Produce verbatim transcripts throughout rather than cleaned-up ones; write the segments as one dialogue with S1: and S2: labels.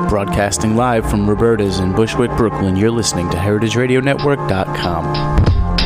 S1: Broadcasting live from Roberta's in Bushwick, Brooklyn, you're listening to heritage radio network dot com.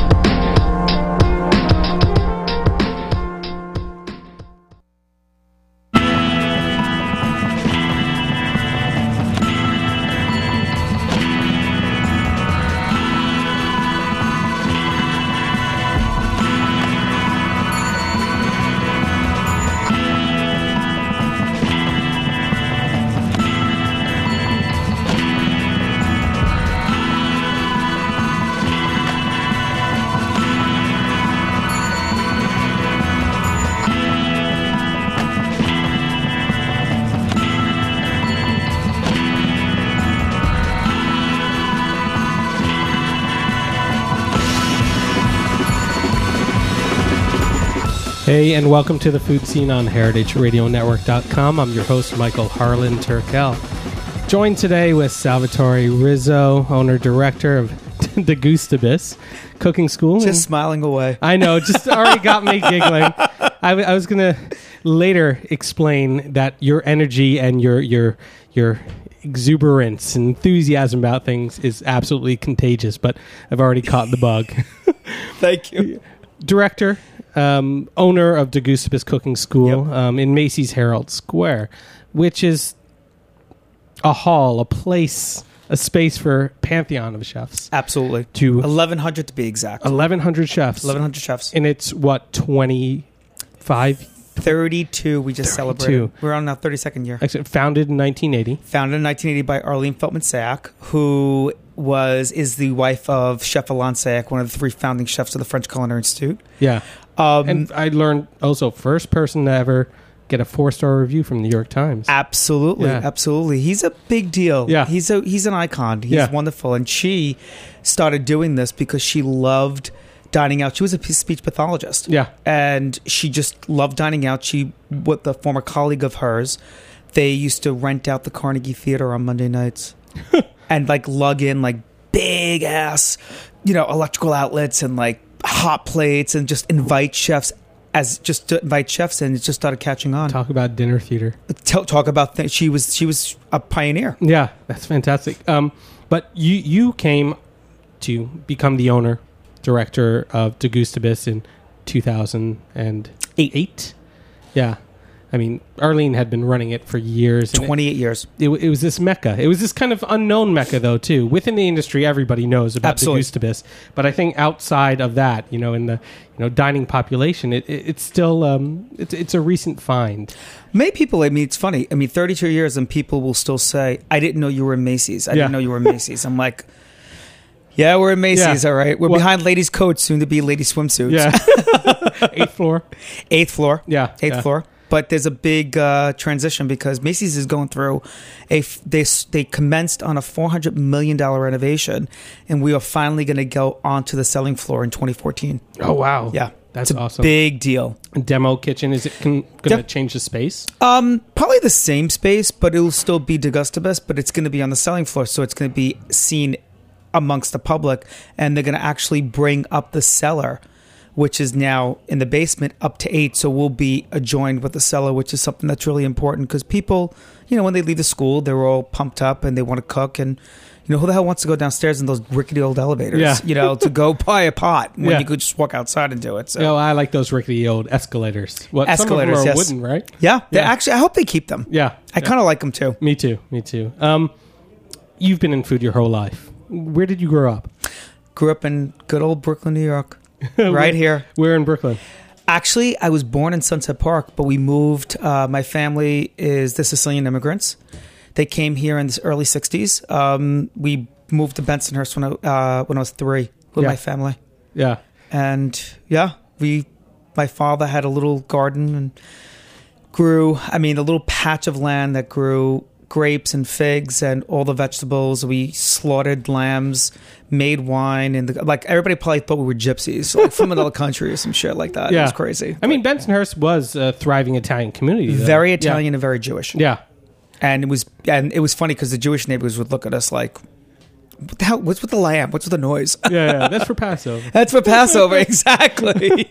S2: Hey, and welcome to the Food Scene on heritage radio network dot com. I'm your host, Michael Harlan Turkel. Joined today with Salvatore Rizzo, owner-director of Degustabis Cooking School.
S3: Just
S2: and
S3: smiling away.
S2: I know, just already got me giggling. I, I was going to later explain that your energy and your your your exuberance and enthusiasm about things is absolutely contagious, but I've already caught the bug.
S3: Thank you.
S2: Director, um, owner of Degustabis Cooking School
S3: Yep.
S2: um, in Macy's Herald Square, which is a hall, a place, a space for pantheon of chefs.
S3: Absolutely.
S2: To
S3: eleven hundred to be exact.
S2: eleven hundred chefs.
S3: eleven hundred chefs.
S2: And it's, what, twenty-five?
S3: thirty-two we just
S2: thirty-two.
S3: celebrated. We're on our thirty-second year.
S2: Actually, founded in nineteen eighty.
S3: Founded in nineteen eighty by Arlene Feltman Sayak, who was is the wife of Chef Alain Sayak, one of the three founding chefs of the French Culinary Institute.
S2: Yeah.
S3: Um,
S2: And I learned also first person to ever get a four-star review from the New York Times.
S3: Absolutely,
S2: Yeah.
S3: absolutely. He's a big deal.
S2: Yeah.
S3: He's a he's an icon. He's
S2: Yeah.
S3: wonderful. And she started doing this because she loved dining out. She was a p- speech pathologist.
S2: Yeah.
S3: And she just loved dining out. She, with a former colleague of hers, they used to rent out the Carnegie Theater on Monday nights and like lug in like big ass, you know, electrical outlets and like hot plates and just invite chefs as just to invite chefs in. It just started catching on.
S2: Talk about dinner theater.
S3: Talk, talk about th- she was she was a pioneer.
S2: Yeah, that's fantastic. Um, but you you came to become the owner, director of Degustabis in two thousand eight.
S3: Eight.
S2: Yeah. I mean, Arlene had been running it for years. and
S3: twenty-eight years.
S2: It, it, it was this mecca. It was this kind of unknown mecca, though, too. Within the industry, everybody knows about
S3: Absolutely.
S2: Degustabis. But I think outside of that, you know, in the you know dining population, it, it, it's still um, it's, it's a recent find.
S3: Many people, I mean, it's funny. I mean, thirty-two years and people will still say, I didn't know you were in Macy's. I
S2: Yeah.
S3: didn't know you were in Macy's. I'm like, yeah, we're in Macy's,
S2: Yeah.
S3: all right. We're
S2: Well-
S3: behind ladies' coats, soon to be ladies' swimsuits.
S2: Yeah. Eighth floor.
S3: Eighth floor.
S2: Yeah.
S3: Eighth
S2: yeah.
S3: floor. But there's a big uh, transition because Macy's is going through a f- they s- they commenced on a four hundred million dollars renovation, and we are finally going to go onto the selling floor in twenty fourteen.
S2: Oh, wow.
S3: Yeah,
S2: That's
S3: it's a
S2: awesome.
S3: big deal.
S2: Demo kitchen, is it con- going to
S3: Yep.
S2: change the space?
S3: Um, probably the same space, but it'll still be Degustabis, but it's going to be on the selling floor, so it's going to be seen amongst the public, and they're going to actually bring up the cellar, which is now in the basement, up to eight. So we'll be adjoined with the cellar, which is something that's really important because people, you know, when they leave the school, they're all pumped up and they want to cook. And, you know, who the hell wants to go downstairs in those rickety old elevators,
S2: Yeah.
S3: you know, to go buy a pot when
S2: Yeah.
S3: you could just walk outside and do it. So,
S2: Oh, I like those rickety old escalators. What,
S3: Escalators,
S2: some of them are
S3: yes.
S2: wooden, right?
S3: yeah, they
S2: Yeah.
S3: actually, I hope they keep them.
S2: Yeah.
S3: I
S2: Yeah.
S3: kind of like them too.
S2: Me too. Me too. Um, you've been in food your whole life. Where did you grow up?
S3: Grew up in good old Brooklyn, New York. Right here.
S2: Where in Brooklyn?
S3: Actually, I was born in Sunset Park, but we moved. Uh, my family is the Sicilian immigrants. They came here in the early sixties. Um, we moved to Bensonhurst when I, uh, when I was three with
S2: Yeah.
S3: my family.
S2: Yeah.
S3: And yeah, we. My father had a little garden and grew, I mean, a little patch of land that grew grapes and figs and all the vegetables. We slaughtered lambs, made wine, and the, like everybody probably thought we were gypsies, like from another country or some shit like that.
S2: Yeah.
S3: It was crazy.
S2: I mean, Bensonhurst was a thriving Italian community. Though.
S3: Very Italian and very Jewish.
S2: Yeah.
S3: And it was and it was funny because the Jewish neighbors would look at us like, what the hell? What's with the lamb? What's with the noise?
S2: Yeah. yeah. That's for Passover.
S3: That's for Passover, exactly.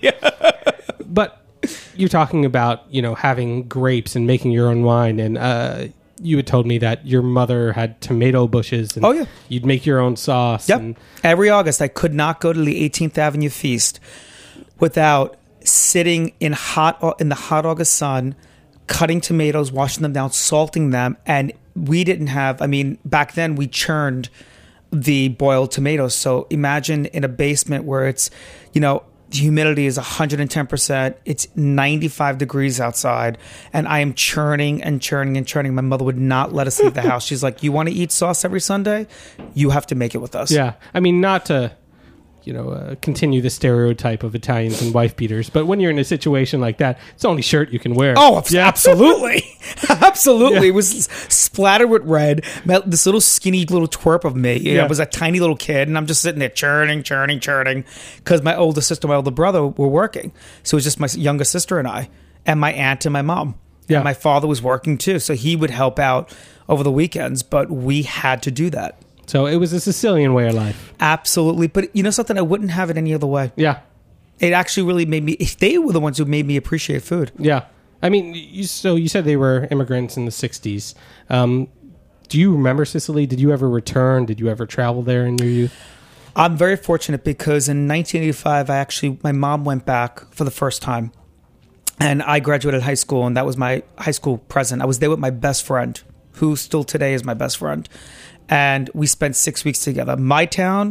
S2: But you're talking about, you know, having grapes and making your own wine. And uh, you had told me that your mother had tomato bushes. And
S3: Oh, yeah.
S2: you'd make your own sauce.
S3: Yep.
S2: And,
S3: Every August, I could not go to the eighteenth Avenue Feast without sitting in hot in the hot August sun, cutting tomatoes, washing them down, salting them, and we didn't have. I mean, back then we churned the boiled tomatoes. So imagine in a basement where it's, you know, the humidity is one hundred ten percent. It's ninety-five degrees outside, and I am churning and churning and churning. My mother would not let us leave the house. She's like, "You want to eat sauce every Sunday? You have to make it with us."
S2: yeah. I mean, not to, you know, uh, continue the stereotype of Italians and wife beaters, but when you're in a situation like that, it's the only shirt you can wear.
S3: Oh, absolutely. Absolutely. Yeah. It was splattered with red. This little skinny little twerp of me. Yeah. I was a tiny little kid, and I'm just sitting there churning, churning, churning, because my older sister, my older brother were working. So it was just my younger sister and I, and my aunt and my mom. Yeah. And my father was working too, so he would help out over the weekends, but we had to do that.
S2: So it was a Sicilian way of life.
S3: Absolutely. But you know something? I wouldn't have it any other way.
S2: Yeah.
S3: It actually really made me, they were the ones who made me appreciate food.
S2: Yeah. I mean, you, so you said they were immigrants in the sixties. Um, do you remember Sicily? Did you ever return? Did you ever travel there in your youth?
S3: I'm very fortunate because in nineteen eighty-five, I actually, my mom went back for the first time. And I graduated high school, and that was my high school present. I was there with my best friend, who still today is my best friend. And we spent six weeks together. My town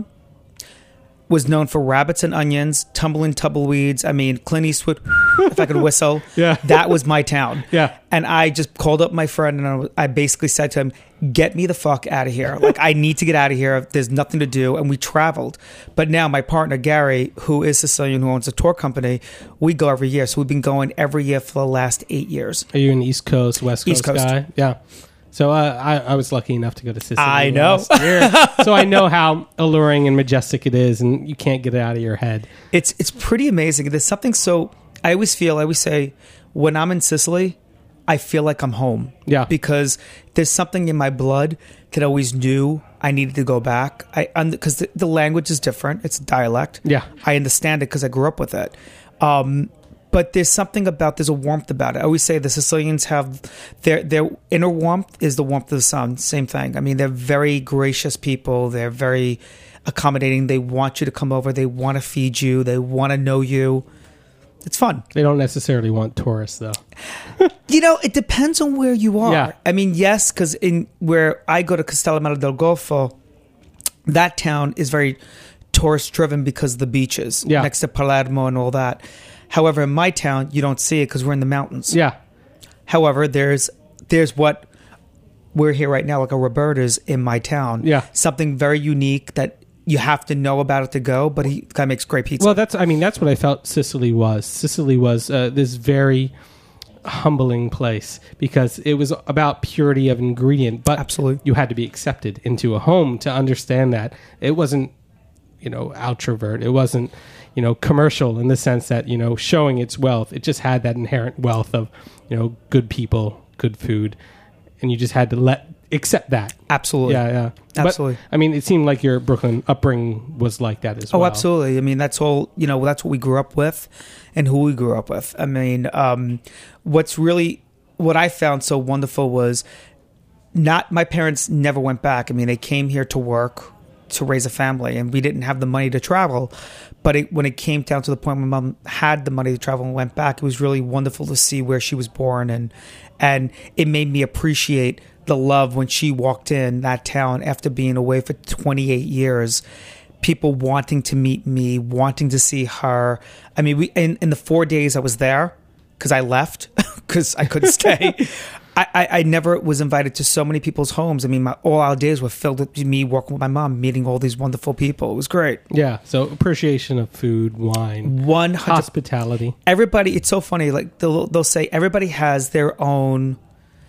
S3: was known for rabbits and onions, tumbling tumbleweeds. I mean, Clint Eastwood, if I could whistle.
S2: Yeah.
S3: That was my town.
S2: Yeah.
S3: And I just called up my friend, and I basically said to him, get me the fuck out of here. Like, I need to get out of here. There's nothing to do. And we traveled. But now my partner, Gary, who is Sicilian, who owns a tour company, we go every year. So we've been going every year for the last eight years.
S2: Are you an East Coast, West Coast
S3: East Coast
S2: guy? Yeah. So uh, I, I was lucky enough to go to Sicily
S3: I know.
S2: last year. So I know how alluring and majestic it is, and you can't get it out of your head.
S3: It's it's pretty amazing. There's something so... I always feel, I always say, when I'm in Sicily, I feel like I'm home.
S2: Yeah.
S3: Because there's something in my blood that I always knew I needed to go back. I Because the, the language is different. It's a dialect.
S2: Yeah.
S3: I understand it because I grew up with it. Um, but there's something about, there's a warmth about it. I always say the Sicilians have, their their inner warmth is the warmth of the sun. Same thing. I mean, they're very gracious people. They're very accommodating. They want you to come over. They want to feed you. They want to know you. It's fun.
S2: They don't necessarily want tourists, though.
S3: You know, it depends on where you are.
S2: Yeah.
S3: I mean, yes, because in where I go to Castellammare del Golfo, that town is very tourist-driven because of the beaches
S2: Yeah.
S3: next to Palermo and all that. However, in my town, you don't see it because we're in the mountains.
S2: Yeah.
S3: However, there's there's what we're here right now, like a Roberta's in my town.
S2: Yeah.
S3: Something very unique that you have to know about it to go, but he guy makes great pizza.
S2: Well, that's, I mean, that's what I felt Sicily was. Sicily was uh, this very humbling place because it was about purity of ingredient, but
S3: Absolutely.
S2: you had to be accepted into a home to understand that. It wasn't, you know, outrovert. It wasn't, you know, commercial in the sense that, you know, showing its wealth. It just had that inherent wealth of, you know, good people, good food, and you just had to let accept that.
S3: Absolutely.
S2: Yeah, yeah.
S3: Absolutely.
S2: But, I mean, it seemed like your Brooklyn upbringing was like that as well.
S3: Oh, absolutely. I mean, that's all, you know, that's what we grew up with and who we grew up with. I mean, um, what's really, what I found so wonderful was not, my parents never went back. I mean, they came here to work, to raise a family, and we didn't have the money to travel. But it, when it came down to the point my mom had the money to travel and went back, it was really wonderful to see where she was born. And, and it made me appreciate the love when she walked in that town after being away for twenty-eight years, people wanting to meet me, wanting to see her. I mean, we in, in the four days I was there, because I left, because I couldn't stay, I, I, I never was invited to so many people's homes. I mean, my, all our days were filled with me working with my mom, meeting all these wonderful people. It was great.
S2: Yeah, so appreciation of food, wine,
S3: one hundred
S2: hospitality.
S3: Everybody, it's so funny, like they'll, they'll say everybody has their own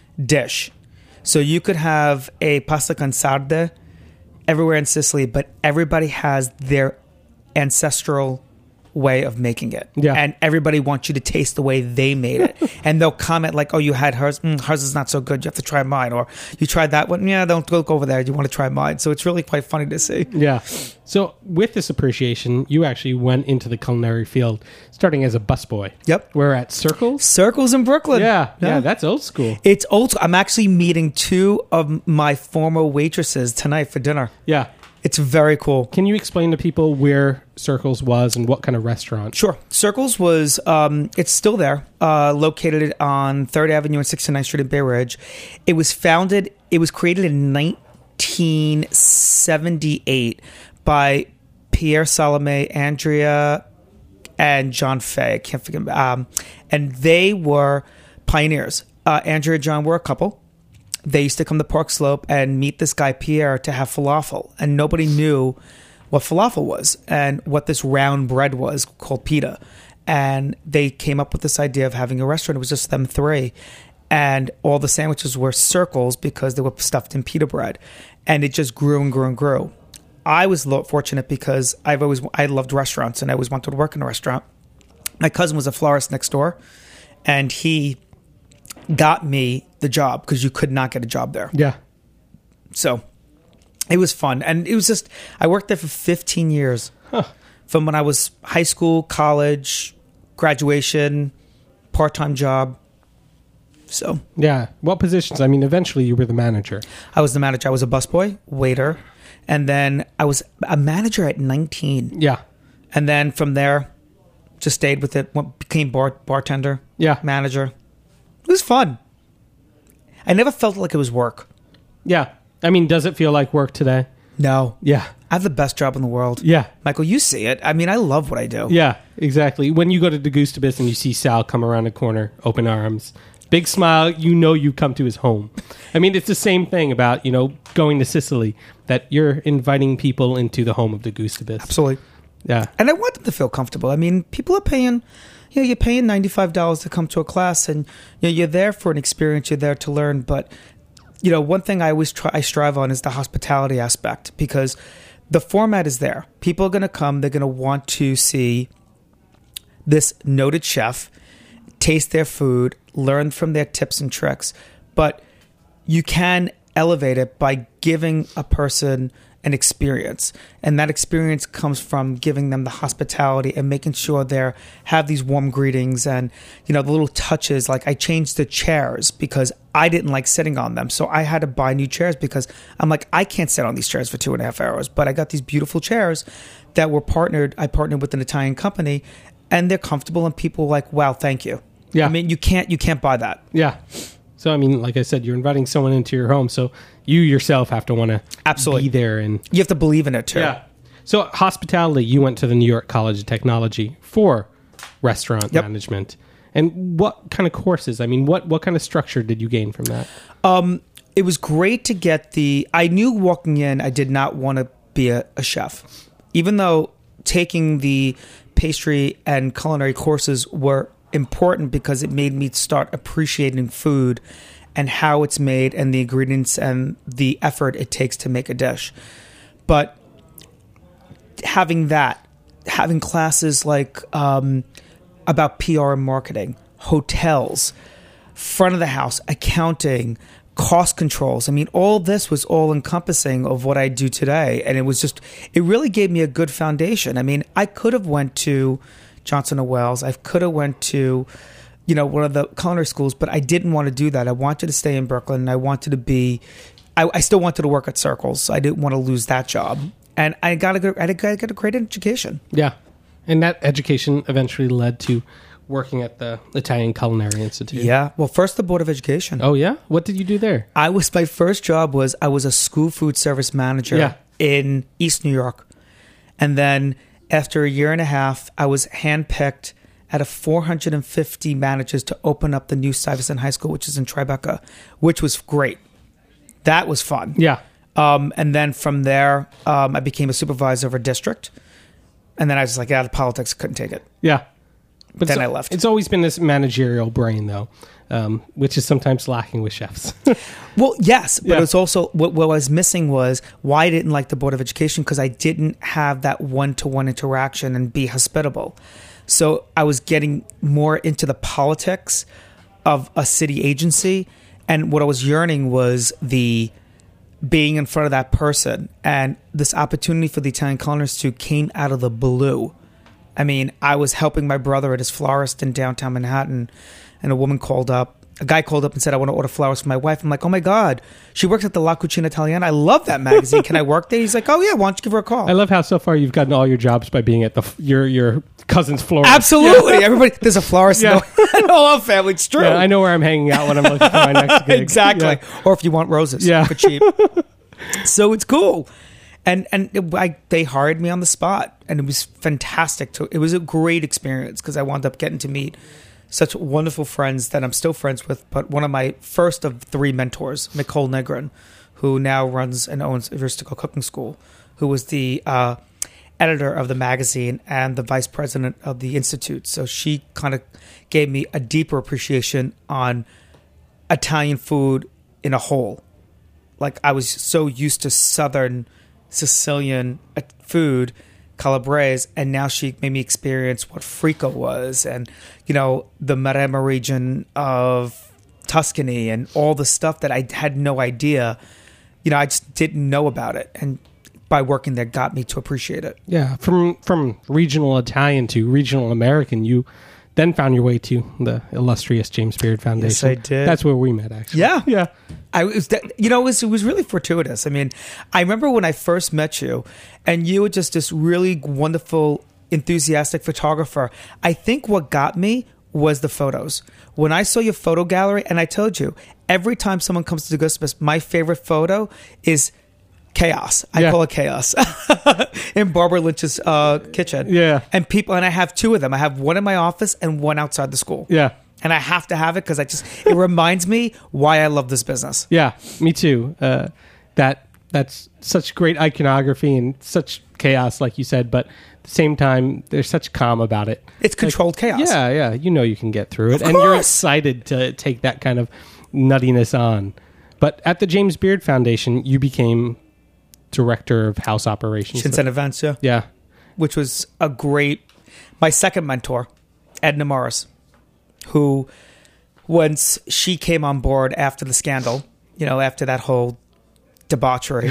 S3: dish. So you could have a pasta con sarde everywhere in Sicily, but everybody has their ancestral way of making it.
S2: Yeah.
S3: And everybody wants you to taste the way they made it. And they'll comment like, oh, you had hers. Mm, hers is not so good. You have to try mine. Or you tried that one. Yeah, don't go over there. You want to try mine. So it's really quite funny to see.
S2: Yeah. So with this appreciation, you actually went into the culinary field starting as a busboy.
S3: Yep.
S2: We're at Circles.
S3: Circles in Brooklyn.
S2: Yeah. Yeah. That's old school.
S3: It's old. I'm actually meeting two of my former waitresses tonight for dinner.
S2: Yeah.
S3: It's very cool.
S2: Can you explain to people where Circles was and what kind of restaurant?
S3: Sure. Circles was, um, it's still there, uh, located on third Avenue and sixty-ninth Street in Bay Ridge. It was founded, it was created in nineteen seventy-eight by Pierre Salome, Andrea, and John Fay. I can't forget. Um, and they were pioneers. Uh, Andrea and John were a couple. They used to come to Park Slope and meet this guy, Pierre, to have falafel. And nobody knew what falafel was and what this round bread was called pita. And they came up with this idea of having a restaurant. It was just them three. And all the sandwiches were circles because they were stuffed in pita bread. And it just grew and grew and grew. I was fortunate because I've always I loved restaurants and I always wanted to work in a restaurant. My cousin was a florist next door. And he got me the job because you could not get a job there.
S2: Yeah.
S3: So it was fun. And it was just, I worked there for fifteen years.
S2: Huh.
S3: From when I was high school, college, graduation, part-time job. So
S2: Yeah. What positions? I mean, eventually you were the manager.
S3: I was the manager. I was a busboy, waiter. And then I was a manager at nineteen.
S2: Yeah.
S3: And then from there, just stayed with it. Went, became bar, bartender.
S2: Yeah.
S3: Manager. It was fun. I never felt like it was work.
S2: Yeah. I mean, does it feel like work today?
S3: No.
S2: Yeah.
S3: I have the best job in the world.
S2: Yeah.
S3: Michael, you see it. I mean, I love what I do.
S2: Yeah, exactly. When you go to Degustabis and you see Sal come around the corner, open arms, big smile, you know you come to his home. I mean, it's the same thing about, you know, going to Sicily, that you're inviting people into the home of Degustabis.
S3: Absolutely.
S2: Yeah.
S3: And I want them to feel comfortable. I mean, people are paying, you know, you're paying ninety-five dollars to come to a class and, you know, you're there for an experience, you're there to learn. But, you know, one thing I always try, I strive on is the hospitality aspect because the format is there. People are going to come, they're going to want to see this noted chef, taste their food, learn from their tips and tricks. But you can elevate it by giving a person an experience, and that experience comes from giving them the hospitality and making sure they have these warm greetings and, you know, the little touches. Like I changed the chairs because I didn't like sitting on them, so I had to buy new chairs because I'm like, I can't sit on these chairs for two and a half hours. But I got these beautiful chairs that were partnered. I partnered with an Italian company, and they're comfortable, and people are like, wow, thank you.
S2: Yeah.
S3: I mean, you can't you can't buy that.
S2: Yeah. So, I mean, like I said, you're inviting someone into your home, so you yourself have to want to
S3: Absolutely
S2: be there. And
S3: you have to believe in it, too.
S2: yeah. So, hospitality, you went to the New York College of Technology for restaurant
S3: Yep.
S2: management. And what kind of courses? I mean, what, what kind of structure did you gain from that?
S3: Um, it was great to get the... I knew walking in, I did not want to be a, a chef. Even though taking the pastry and culinary courses were important because it made me start appreciating food and how it's made and the ingredients and the effort it takes to make a dish. But having that, having classes like um, about P R and marketing, hotels, front of the house, accounting, cost controls. I mean, all this was all encompassing of what I do today. And it was just, it really gave me a good foundation. I mean, I could have went to Johnson and Wales. I could have went to, you know, one of the culinary schools, but I didn't want to do that. I wanted to stay in Brooklyn. And I wanted to be, I, I still wanted to work at Circles. I didn't want to lose that job. And I got a good, I got a great education.
S2: Yeah. And that education eventually led to working at the Italian Culinary Institute.
S3: Yeah. Well, first the Board of Education.
S2: Oh, yeah? What did you do there?
S3: I was, my first job was, I was a school food service manager
S2: Yeah.
S3: in East New York. And then after a year and a half, I was handpicked out of four hundred fifty managers to open up the new Stuyvesant High School, which is in Tribeca, which was great. That was fun.
S2: Yeah.
S3: Um, and then from there, um, I became a supervisor of a district. And then I was like, out of politics, couldn't take it.
S2: Yeah. But
S3: Then
S2: so-
S3: I left.
S2: It's always been this managerial brain, though. um, which is sometimes lacking with chefs.
S3: Well, yes, but
S2: Yeah.
S3: it's also what, what I was missing was why I didn't like the Board of Education, because I didn't have that one-to-one interaction and be hospitable. So I was getting more into the politics of a city agency, and what I was yearning was the being in front of that person, and this opportunity for the Italian Culinary Institute came out of the blue. I mean, I was helping my brother at his florist in downtown Manhattan, and a woman called up. A guy called up and said, I want to order flowers for my wife. I'm like, oh my God, she works at the La Cucina Italiana. I love that magazine. Can I work there? He's like, oh yeah, why don't you give her a call?
S2: I love how so far you've gotten all your jobs by being at the your your cousin's florist.
S3: Absolutely. Everybody, there's a florist
S2: Yeah.
S3: in the whole family. It's true.
S2: Yeah, I know where I'm hanging out when I'm looking for my next gig.
S3: Exactly.
S2: Yeah.
S3: Or if you want roses
S2: Yeah.
S3: for cheap. So it's cool. And and it, I, they hired me on the spot, and it was fantastic. To, it was a great experience because I wound up getting to meet such wonderful friends that I'm still friends with. But one of my first of three mentors, Nicole Negrin, who now runs and owns Veristico Cooking School, who was the uh, editor of the magazine and the vice president of the institute. So she kind of gave me a deeper appreciation on Italian food in a whole. Like, I was so used to Southern Sicilian food, Calabrese, and now she made me experience what Frico was, and, you know, the Maremma region of Tuscany, and all the stuff that I had no idea. You know, I just didn't know about it, and by working there got me to appreciate it.
S2: Yeah, from from regional Italian to regional American, you then found your way to the illustrious James Beard Foundation.
S3: Yes, I did.
S2: That's where we met, actually.
S3: Yeah.
S2: Yeah.
S3: I was, you know, it was, it was really fortuitous. I mean, I remember when I first met you, and you were just this really wonderful, enthusiastic photographer. I think what got me was the photos. When I saw your photo gallery, and I told you, every time someone comes to Gustavus, my favorite photo is chaos. I
S2: Yeah.
S3: call it chaos in Barbara Lynch's uh, kitchen.
S2: Yeah.
S3: And people, and I have two of them. I have one in my office and one outside the school.
S2: Yeah.
S3: And I have to have it because I just, it reminds me why I love this business.
S2: Yeah, me too. Uh, that that's such great iconography and such chaos, like you said, but at the same time, there's such calm about it.
S3: It's controlled
S2: Like,
S3: chaos.
S2: Yeah, yeah. You know you can get through it.
S3: Of
S2: and you're
S3: course.
S2: excited to take that kind of nuttiness on. But at the James Beard Foundation, you became director of house operations.
S3: Shinsen events, yeah.
S2: Yeah.
S3: Which was a great, my second mentor, Edna Morris, who, once she came on board after the scandal, you know, after that whole debauchery,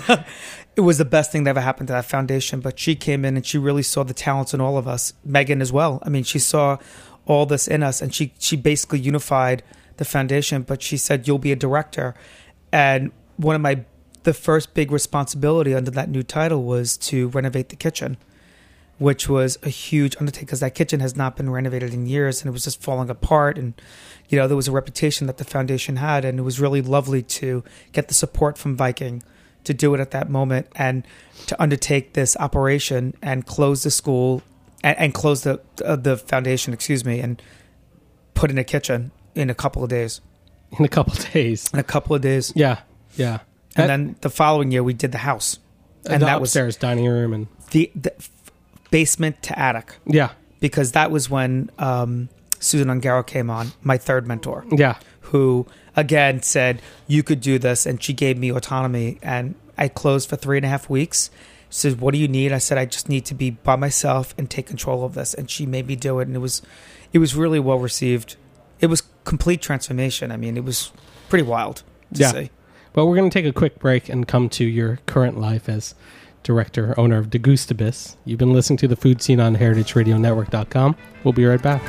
S3: it was the best thing that ever happened to that foundation. But she came in and she really saw the talents in all of us. Megan as well. I mean, she saw all this in us, and she, she basically unified the foundation. But she said, you'll be a director. And one of my, the first big responsibility under that new title was to renovate the kitchen, which was a huge undertaking because that kitchen has not been renovated in years, and it was just falling apart. And, you know, there was a reputation that the foundation had, and it was really lovely to get the support from Viking to do it at that moment and to undertake this operation and close the school and, and close the uh, the foundation, excuse me, and put in a kitchen in a couple of days.
S2: In a couple of days.
S3: In a couple of days.
S2: Yeah, yeah.
S3: And then the following year, we did the house.
S2: And that was upstairs dining room and
S3: the, the basement to attic.
S2: yeah,
S3: Because that was when um, Susan Ungaro came on, my third mentor,
S2: yeah,
S3: who again said, you could do this. And she gave me autonomy. And I closed for three and a half weeks. She said, what do you need? I said, I just need to be by myself and take control of this. And she made me do it. And it was, it was really well received. It was complete transformation. I mean, it was pretty wild to
S2: Yeah.
S3: see.
S2: Well, we're going to take a quick break and come to your current life as director, owner of Degustabis. You've been listening to The Food Scene on heritage radio network dot com. We'll be right back.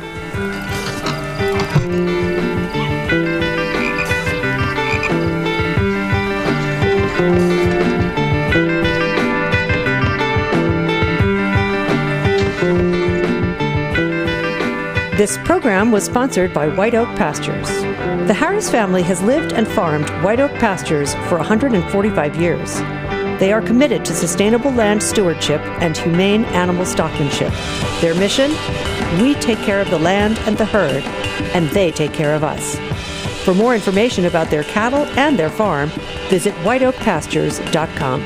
S4: This program was sponsored by White Oak Pastures. The Harris family has lived and farmed White Oak Pastures for one hundred forty-five years. They are committed to sustainable land stewardship and humane animal stockmanship. Their mission? We take care of the land and the herd, and they take care of us. For more information about their cattle and their farm, visit white oak pastures dot com.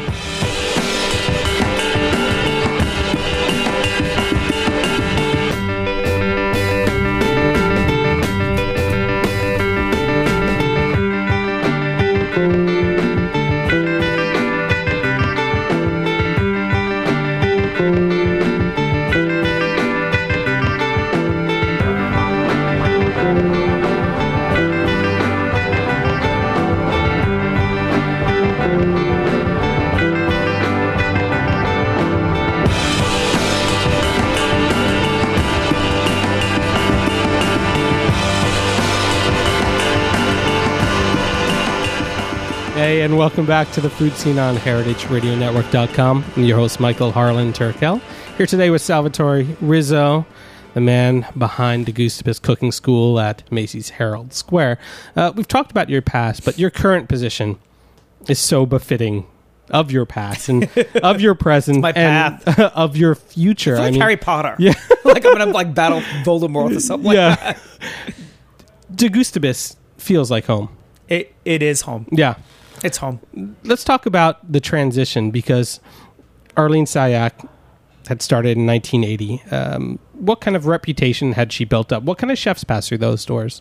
S2: Hey, and welcome back to the Food Scene on Heritage Radio Network dot com. I'm your host, Michael Harlan Turkel. Here today with Salvatore Rizzo, the man behind Degustabus Cooking School at Macy's Herald Square. Uh, we've talked about your past, but your current position is so befitting of your past and of your present
S3: my
S2: and
S3: path.
S2: of your future.
S3: It's like
S2: I mean,
S3: Harry Potter.
S2: Yeah.
S3: Like I'm going to like battle Voldemort or something
S2: yeah.
S3: like that.
S2: Degustabus feels like home.
S3: It It is home.
S2: Yeah.
S3: It's home.
S2: Let's talk about the transition, because Arlene Sayak had started in nineteen eighty. Um, what kind of reputation had she built up? What kind of chefs passed through those doors?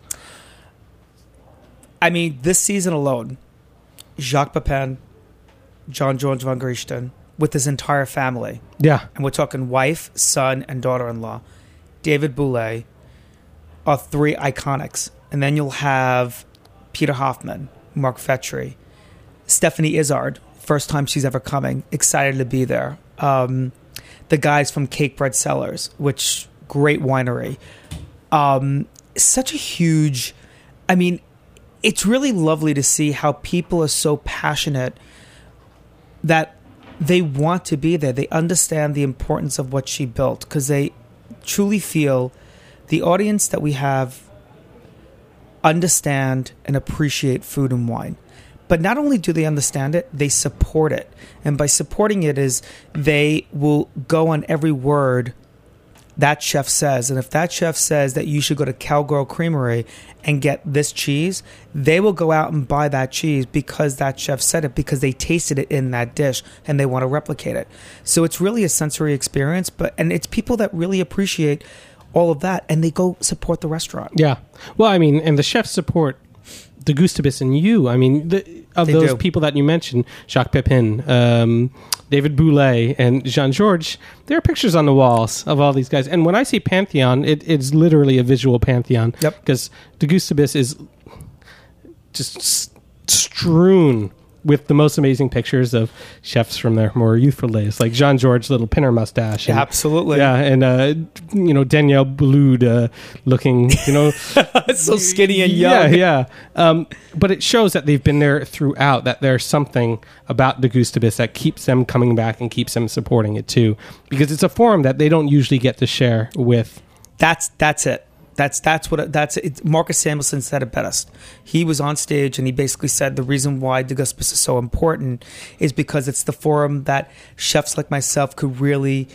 S3: I mean, this season alone, Jacques Pepin, John George von Grieschten, with his entire family,
S2: Yeah.
S3: and we're talking wife, son, and daughter-in-law, David Bouley, are three iconics. And then you'll have Peter Hoffman, Mark Fetry, Stephanie Izzard, first time she's ever coming, excited to be there. Um, the guys from Cake Bread Cellars, which great winery. Um, such a huge, I mean, it's really lovely to see how people are so passionate that they want to be there. They understand the importance of what she built, because they truly feel the audience that we have understand and appreciate food and wine. But not only do they understand it, they support it. And by supporting it is they will go on every word that chef says. And if that chef says that you should go to Cowgirl Creamery and get this cheese, they will go out and buy that cheese because that chef said it, because they tasted it in that dish and they want to replicate it. So it's really a sensory experience, but and it's people that really appreciate all of that, and they go support the restaurant.
S2: Yeah. Well, I mean, and the chefs support Degustabus and you. I mean, the, of
S3: They
S2: those
S3: do.
S2: people that you mentioned, Jacques Pepin, um, David Bouley, and Jean-Georges, there are pictures on the walls of all these guys. And when I say Pantheon, it, it's literally a visual pantheon.
S3: Yep.
S2: Because Degustabus is just s- strewn with the most amazing pictures of chefs from their more youthful days, like Jean-Georges' little pinner mustache. And,
S3: Absolutely.
S2: Yeah, and, uh, you know, Danielle Boulud uh, looking, you know...
S3: So skinny and
S2: Yeah,
S3: young.
S2: yeah. Um, but it shows that they've been there throughout, that there's something about Degustabus that keeps them coming back and keeps them supporting it too. Because it's a forum that they don't usually get to share with.
S3: That's that's it. That's that's what that's it. Marcus Samuelson said it best. He was on stage and he basically said the reason why Degustabus is so important is because it's the forum that chefs like myself could really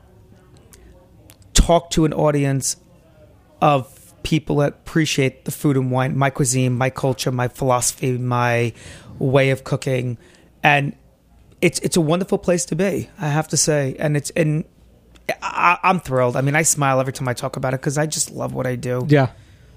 S3: talk to an audience of people that appreciate the food and wine, my cuisine, my culture, my philosophy, my way of cooking, and it's it's a wonderful place to be, I have to say, and it's and. I, I'm thrilled. I mean, I smile every time I talk about it because I just love what I do.
S2: Yeah.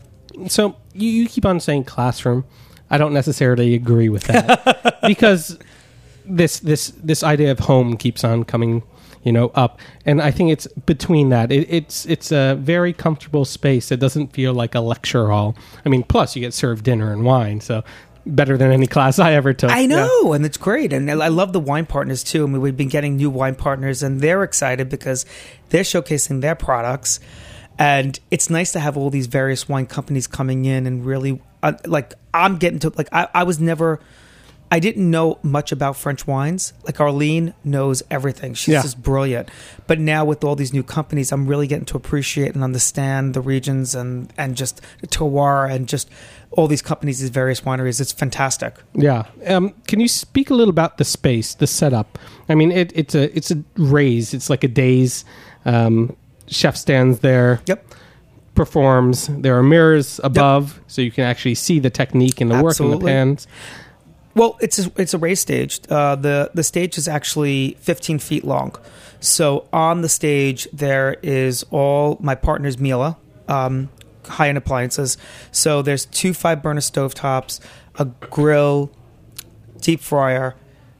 S2: So you, you keep on saying classroom. I don't necessarily agree with that because this this this idea of home keeps on coming, you know, up, and I think it's between that. It, it's it's a very comfortable space. It doesn't feel like a lecture hall. I mean, plus you get served dinner and wine, so better than any class I ever took.
S3: I
S2: Yeah.
S3: know, and it's great. And I love the wine partners, too. I mean, we've been getting new wine partners, and they're excited because they're showcasing their products. And it's nice to have all these various wine companies coming in and really, uh, like, I'm getting to, like, I, I was never, I didn't know much about French wines. Like, Arlene knows everything. She's
S2: Yeah.
S3: just brilliant. But now with all these new companies, I'm really getting to appreciate and understand the regions and, and just terroir and just all these companies, these various wineries. It's fantastic.
S2: Yeah. Um, can you speak a little about the space, the setup? I mean, it, it's a it's a raise. It's like a day's. Um, chef stands there.
S3: Yep.
S2: Performs. There are mirrors above, so you can actually see the technique and the work in the
S3: Absolutely.
S2: pans.
S3: Well, it's a, it's a raised stage. Uh, the the stage is actually fifteen feet long. So on the stage there is all my partner's Miele, um, high end appliances. So there's two five burner stovetops, a grill, deep fryer,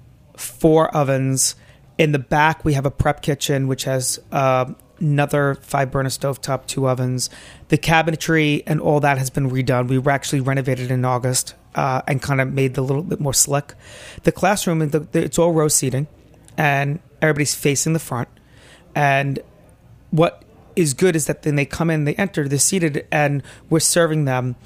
S3: four ovens. In the back we have a prep kitchen which has uh, another five burner stovetop, two ovens. The cabinetry and all that has been redone. We were actually renovated in August uh, and kind of made it a little bit more slick. The classroom, the, the, it's all row seating, and everybody's facing the front. And what is good is that then they come in, they enter, they're seated, and we're serving them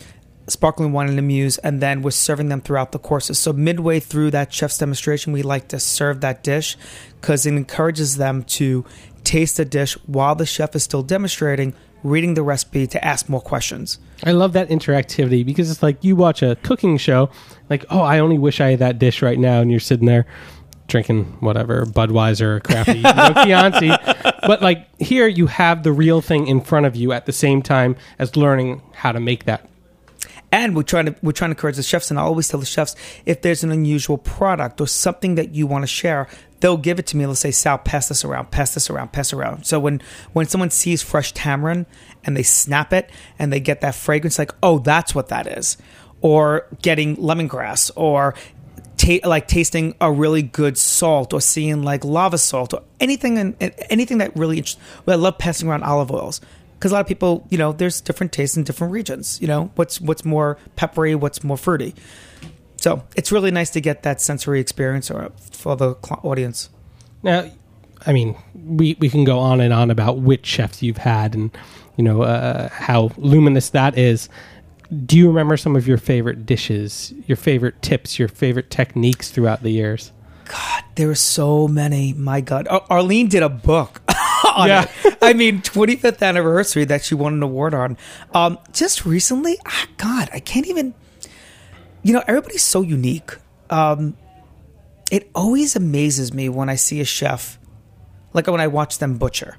S3: sparkling wine and amuse, and then we're serving them throughout the courses. So midway through that chef's demonstration, we like to serve that dish because it encourages them to taste the dish while the chef is still demonstrating, reading the recipe to ask more questions.
S2: I love that interactivity because it's like you watch a cooking show, like, oh, I only wish I had that dish right now, and you're sitting there drinking whatever, Budweiser or crappy you know, Chianti. But like here, you have the real thing in front of you at the same time as learning how to make that.
S3: And we're trying to we're trying to encourage the chefs, and I always tell the chefs, if there's an unusual product or something that you want to share, they'll give it to me. They'll say, Sal, pass this around, pass this around, pass around. So when, when someone sees fresh tamarind and they snap it and they get that fragrance, like, oh, that's what that is. Or getting lemongrass, or ta- like tasting a really good salt, or seeing like lava salt, or anything in, anything that really interests. Well, I love passing around olive oils. Because a lot of people, you know, there's different tastes in different regions. You know, what's what's more peppery, what's more fruity. So it's really nice to get that sensory experience for the audience.
S2: Now, I mean, we, we can go on and on about which chefs you've had and, you know, uh, how luminous that is. Do you remember some of your favorite dishes, your favorite tips, your favorite techniques throughout the years?
S3: God, there are so many. My God. Ar- Arlene did a book. On
S2: yeah.
S3: it. I mean, twenty-fifth anniversary that she won an award on. Um, just recently, ah, God, I can't even, you know, everybody's so unique. Um, it always amazes me when I see a chef, like when I watch them butcher,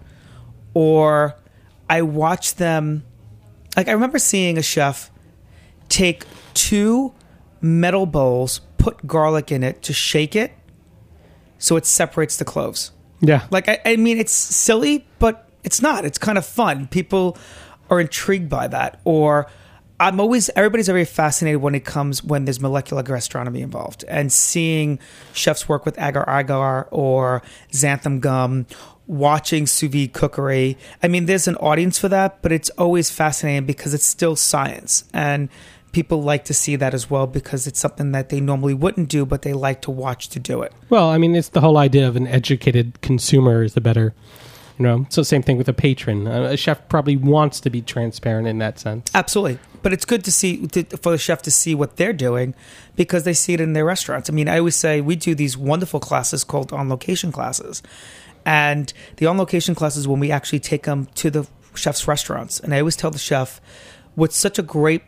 S3: or I watch them, like I remember seeing a chef take two metal bowls, put garlic in it to shake it so it separates the cloves.
S2: Yeah.
S3: Like, I, I mean, it's silly, but it's not. It's kind of fun. People are intrigued by that. Or I'm always, everybody's very fascinated when it comes, when there's molecular gastronomy involved. And seeing chefs work with agar-agar or xanthan gum, watching sous vide cookery. I mean, there's an audience for that, but it's always fascinating because it's still science. And people like to see that as well because it's something that they normally wouldn't do, but they like to watch to do it.
S2: Well, I mean, it's the whole idea of an educated consumer is the better, you know. So same thing with a patron. A chef probably wants to be transparent in that sense.
S3: Absolutely. But it's good to see, to, for the chef to see what they're doing because they see it in their restaurants. I mean, I always say we do these wonderful classes called on-location classes. And the on-location classes, when we actually take them to the chef's restaurants. And I always tell the chef, what's such a great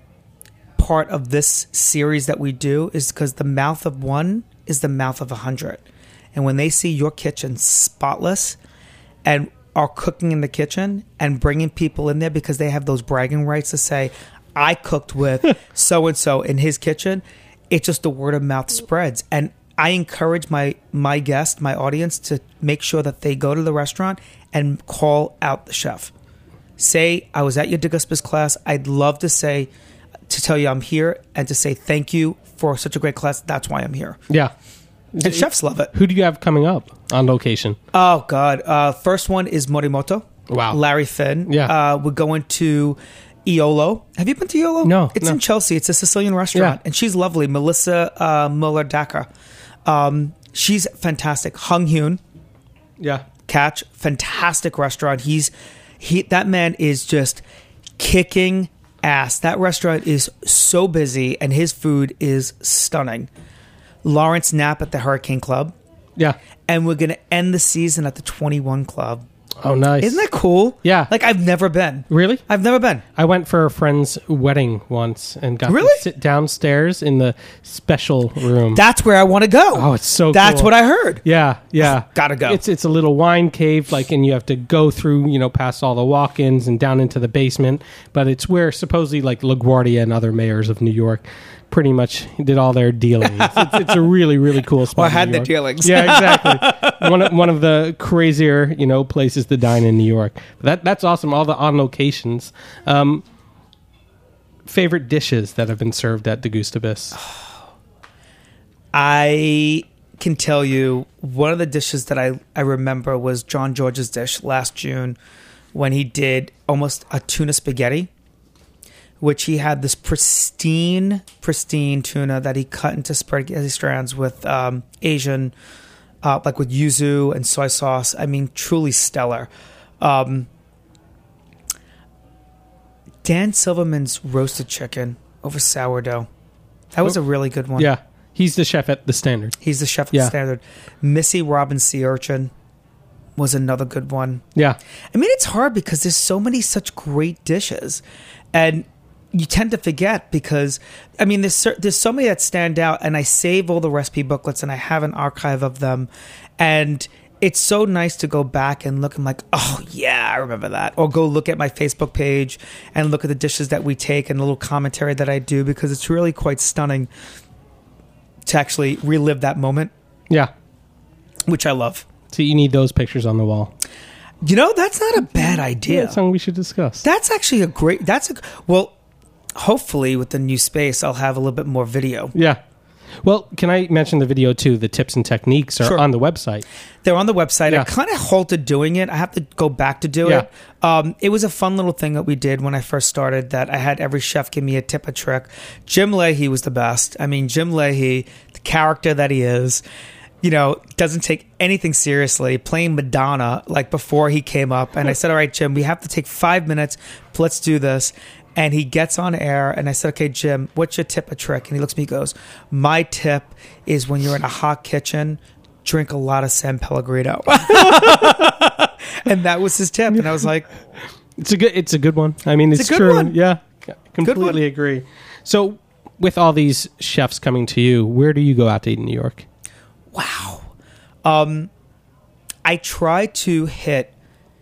S3: part of this series that we do is because the mouth of one is the mouth of a hundred. And when they see your kitchen spotless and are cooking in the kitchen and bringing people in there because they have those bragging rights to say, I cooked with so-and-so in his kitchen, it's just the word of mouth spreads. And I encourage my, my guests, my audience, to make sure that they go to the restaurant and call out the chef. Say, I was at your DeGuspe's class. I'd love to say, to tell you I'm here and to say thank you for such a great class. That's why I'm here.
S2: Yeah.
S3: And chefs love it.
S2: Who do you have coming up on location?
S3: Oh, God. Uh, first one is Morimoto.
S2: Wow.
S3: Larry Finn.
S2: Yeah.
S3: Uh, we're going to Iolo. Have you been to Iolo?
S2: No.
S3: It's
S2: no.
S3: in Chelsea. It's a Sicilian restaurant.
S2: Yeah.
S3: And she's lovely. Melissa uh, Muller-Dacker. Um, she's fantastic. Hung Hyun.
S2: Yeah.
S3: Catch. Fantastic restaurant. He's he. That man is just kicking ass. That restaurant is so busy and his food is stunning. Lawrence Knapp at the Hurricane Club.
S2: Yeah.
S3: And we're going to end the season at the twenty-one Club.
S2: Oh, nice.
S3: Isn't that cool?
S2: Yeah.
S3: Like, I've never been.
S2: Really?
S3: I've never been.
S2: I went for a friend's wedding once and got
S3: Really?
S2: to sit downstairs in the special room.
S3: That's where I want to go.
S2: Oh, it's so
S3: That's
S2: cool.
S3: what I heard.
S2: Yeah, yeah.
S3: Gotta go.
S2: It's it's a little wine cave, like, and you have to go through, you know, past all the walk-ins and down into the basement. But it's where supposedly, like, LaGuardia and other mayors of New York pretty much did all their dealings. It's, it's a really, really cool spot.
S3: Or
S2: in
S3: had
S2: New
S3: the
S2: York.
S3: dealings.
S2: Yeah, exactly. one of one of the crazier, you know, places to dine in New York. That that's awesome. All the on locations. Um, favorite dishes that have been served at Degustabis?
S3: I can tell you one of the dishes that I, I remember was John George's dish last June when he did almost a tuna spaghetti, which he had this pristine, pristine tuna that he cut into spaghetti strands with um, Asian, uh, like with yuzu and soy sauce. I mean, truly stellar. Um, Dan Silverman's roasted chicken over sourdough. That was a really good one.
S2: Yeah. He's the chef at the Standard.
S3: He's the chef at
S2: Yeah.
S3: the Standard. Missy Robbins Sea Urchin was another good one.
S2: Yeah.
S3: I mean, it's hard because there's so many such great dishes, and you tend to forget because, I mean, there's cer- there's so many that stand out, and I save all the recipe booklets, and I have an archive of them, and it's so nice to go back and look and like, oh yeah, I remember that, or go look at my Facebook page and look at the dishes that we take and the little commentary that I do, because it's really quite stunning to actually relive that moment,
S2: Yeah.
S3: which I love.
S2: So you need those pictures on the wall.
S3: You know, that's not a bad idea.
S2: That's something we should discuss.
S3: That's actually a great, that's a, well, hopefully with the new space, I'll have a little bit more video.
S2: Yeah. Well, can I mention the video too? The tips and techniques are
S3: Sure.
S2: on the website.
S3: They're on the website.
S2: Yeah.
S3: I kind of halted doing it. I have to go back to do
S2: Yeah.
S3: it. Um, it was a fun little thing that we did when I first started, that I had every chef give me a tip, a trick. Jim Leahy was the best. I mean, Jim Leahy, the character that he is, you know, doesn't take anything seriously, playing Madonna like before he came up. And I said, all right, Jim, we have to take five minutes. Let's do this. And he gets on air, and I said, okay, Jim, what's your tip or trick? And he looks at me and goes, my tip is when you're in a hot kitchen, drink a lot of San Pellegrino. And that was his tip. And I was like,
S2: It's a good. It's a good one. I mean, it's,
S3: It's a good
S2: true.
S3: one.
S2: Yeah,
S3: one.
S2: completely agree. So, with all these chefs coming to you, where do you go out to eat in New York?
S3: wow. Um, I try to hit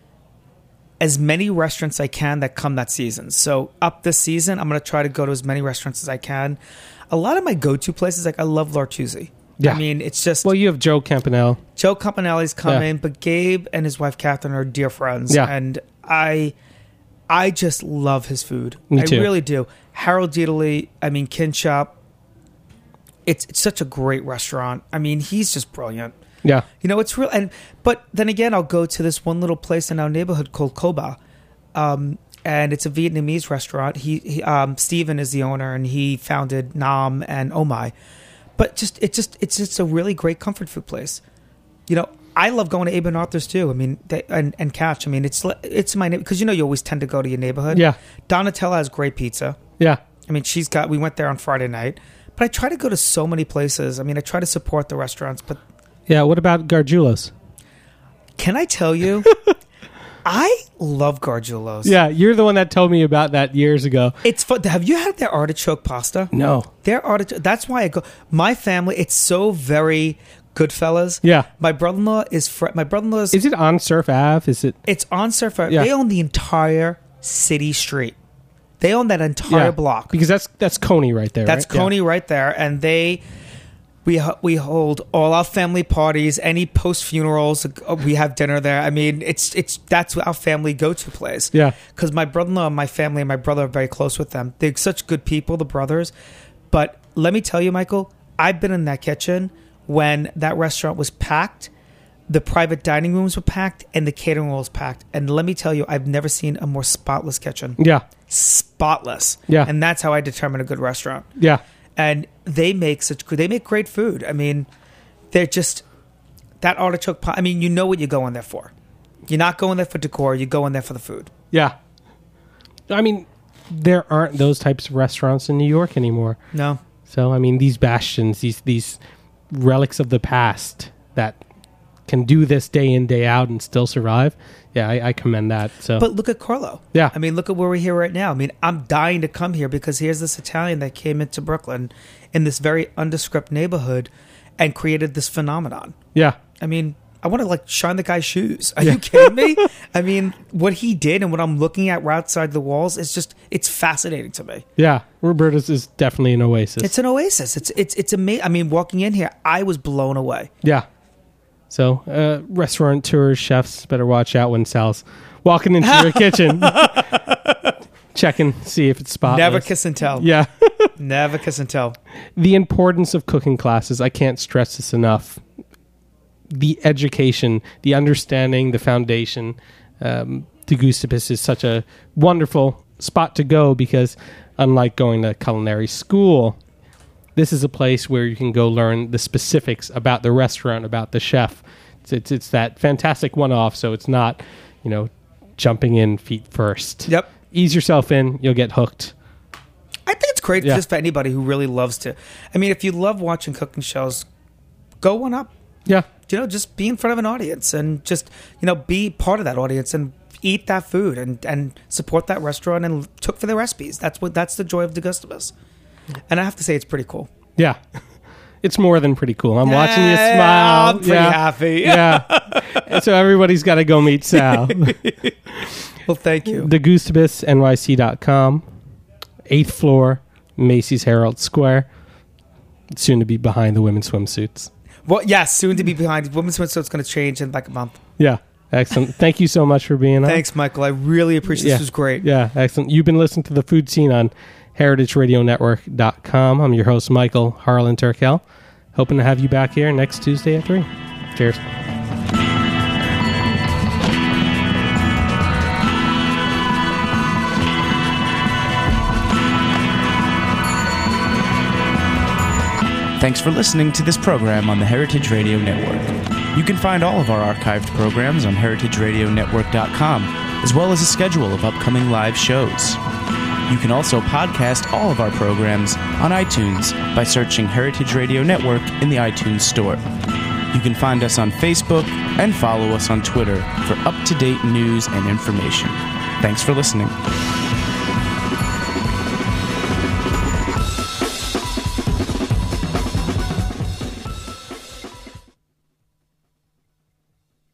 S3: as many restaurants I can that come that season. So up this season, I'm going to try to go to as many restaurants as I can. A lot of my go-to places, like I love L'Artusi.
S2: Yeah.
S3: I mean, it's just...
S2: Well, you have Joe Campanelle.
S3: Joe Campanelli's coming,
S2: Yeah.
S3: but Gabe and his wife Catherine are dear friends,
S2: Yeah.
S3: and I, I just love his food.
S2: Me
S3: I
S2: too.
S3: really do. Harold Dietely, I mean Kinshop. It's it's such a great restaurant. I mean, he's just brilliant.
S2: Yeah,
S3: You know, it's real. And but then again, I'll go to this one little place in our neighborhood called Koba, um, and it's a Vietnamese restaurant. He, he um, Steven is the owner, and he founded Nam and Oh My. But just it just it's just a really great comfort food place. You know, I love going to Abe and Arthur's too. I mean, they, and and Catch. I mean, it's it's my because you know you always tend to go to your neighborhood.
S2: Yeah.
S3: Donatella has great pizza.
S2: yeah,
S3: I mean, she's got. We went there on Friday night, but I try to go to so many places. I mean, I try to support the restaurants, but
S2: yeah. What about Gargiulo's?
S3: can I tell you, I love Gargiulo's.
S2: Yeah, you're the one that told me about that years ago.
S3: It's fun. Have you had their artichoke pasta?
S2: No.
S3: Their artichoke. That's why I go. My family. It's so very Goodfellas.
S2: Yeah.
S3: My brother-in-law is. Fr- my brother-in-law's.
S2: Is it on Surf Ave? Is it?
S3: It's on Surf.
S2: Yeah.
S3: They own the entire city street. They own that entire
S2: Yeah,
S3: block.
S2: because that's that's Coney right there.
S3: That's
S2: right? Yeah.
S3: Coney right there, and they. We ho- we hold all our family parties, any post funerals. We have dinner there. I mean, it's it's that's our family go to place.
S2: Yeah.
S3: Because my brother-in-law and my family and my brother are very close with them. They're such good people, the brothers. But let me tell you, Michael, I've been in that kitchen when that restaurant was packed, the private dining rooms were packed, and the catering hall was packed. And let me tell you, I've never seen a more spotless kitchen.
S2: Yeah,
S3: Spotless.
S2: Yeah.
S3: And that's how I determine a good restaurant.
S2: yeah,
S3: And they make such they make great food. I mean, they're just that artichoke pie. I mean, you know what you're going there for. You're not going there for decor. You're going there for the food.
S2: yeah. I mean, there aren't those types of restaurants in New York anymore.
S3: No,
S2: So I mean, these bastions, these these relics of the past that can do this day in day out and still survive. Yeah, I, I commend that. So,
S3: but look at Carlo.
S2: Yeah.
S3: I mean, look at where we're here right now. I mean, I'm dying to come here because here's this Italian that came into Brooklyn in this very nondescript neighborhood and created this phenomenon.
S2: yeah,
S3: I mean, I want to like shine the guy's shoes. Are
S2: Yeah.
S3: you kidding me? I mean, what he did and what I'm looking at right outside the walls is just, it's fascinating to me.
S2: yeah. Roberta's is definitely an oasis.
S3: It's an oasis. It's, it's, it's amazing. I mean, walking in here, I was blown away.
S2: Yeah. So, uh, restaurateurs, chefs better watch out when Sal's walking into your kitchen. Check and see if it's spotless.
S3: Never kiss and tell.
S2: Yeah.
S3: Never kiss and tell.
S2: The importance of cooking classes, I can't stress this enough. The education, the understanding, the foundation. Um, De Gustibus is such a wonderful spot to go because, unlike going to culinary school, this is a place where you can go learn the specifics about the restaurant, about the chef. It's it's, it's that fantastic one-off, so it's not, you know, jumping in feet first.
S3: Yep.
S2: Ease yourself in, you'll get hooked.
S3: I think it's It's great
S2: Yeah.
S3: just for anybody who really loves to. I mean, if you love watching cooking shows, go one up.
S2: Yeah.
S3: You know, just be in front of an audience and just, you know, be part of that audience and eat that food and, and support that restaurant and took for the recipes. That's what that's the joy of Degustabus. And I have to say, it's pretty cool.
S2: Yeah. It's more than pretty cool. I'm watching you
S3: Yeah,
S2: smile.
S3: I'm pretty
S2: yeah.
S3: happy.
S2: Yeah. And so everybody's got to go meet Sal.
S3: Well, thank you.
S2: the gustabus N Y C dot com, eighth floor, Macy's Herald Square. Soon to be behind the women's swimsuits.
S3: Well, yes, soon to be behind. Women's Swim, so it's going to change in like a month.
S2: Yeah. Excellent. Thank you so much for being on.
S3: Thanks, Michael. I really appreciate
S2: Yeah.
S3: This was great.
S2: Yeah, excellent. You've been listening to the food scene on heritage radio network dot com. I'm your host, Michael Harlan Turkel. Hoping to have you back here next Tuesday at three. Cheers.
S1: Thanks for listening to this program on the Heritage Radio Network. You can find all of our archived programs on heritage radio network dot com, as well as a schedule of upcoming live shows. You can also podcast all of our programs on iTunes by searching Heritage Radio Network in the iTunes Store. You can find us on Facebook and follow us on Twitter for up-to-date news and information. Thanks for listening.